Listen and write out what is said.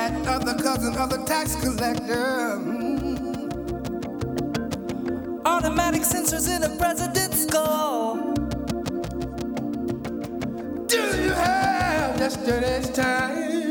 that other cousin of the tax collector. Automatic sensors in a president's skull. Do you have yesterday's time?